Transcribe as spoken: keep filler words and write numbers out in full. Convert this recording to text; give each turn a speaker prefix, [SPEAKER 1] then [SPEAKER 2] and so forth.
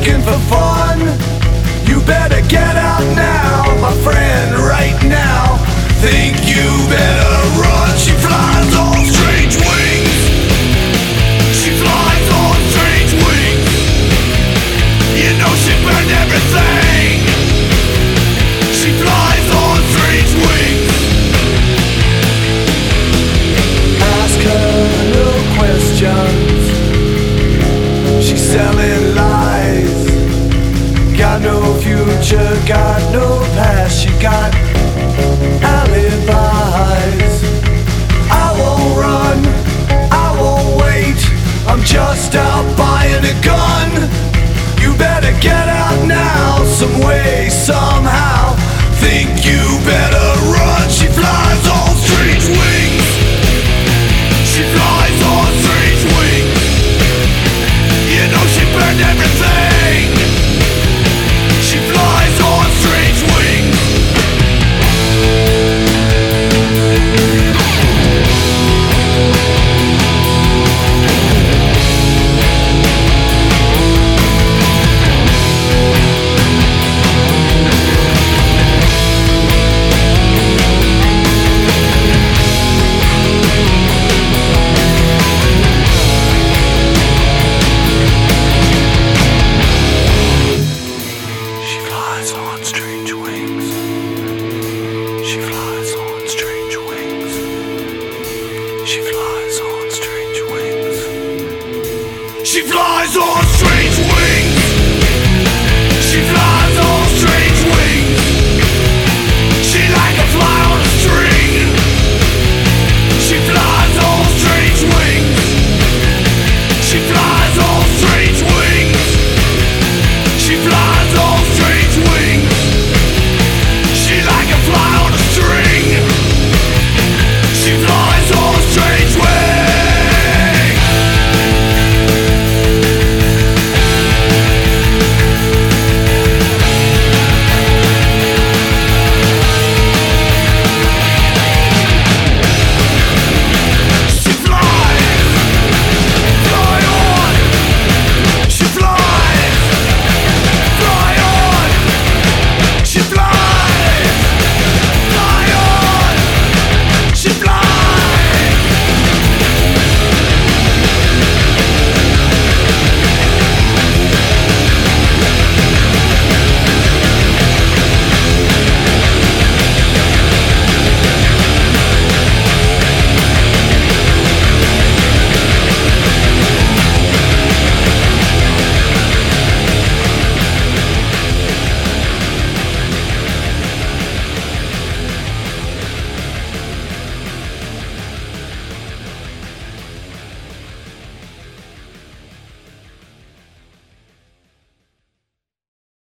[SPEAKER 1] looking for fun. You better get out now, my friend, right now. Think you better run. She flies on strange wings. She flies on strange wings. You know she burned everything. She flies on strange wings. Ask her no questions. She's selling lies. Got no future, got no past. She got alibis. I won't run, I won't wait. I'm just out buying a gun. You better get out now, some way, somehow. Think you better run. She flies on strange wings. She flies on strange wings. You know she burned everything. She flies on strange wings. She flies on strange wings. She flies on strange wings. She flies on strange wings. She flies on strange wings.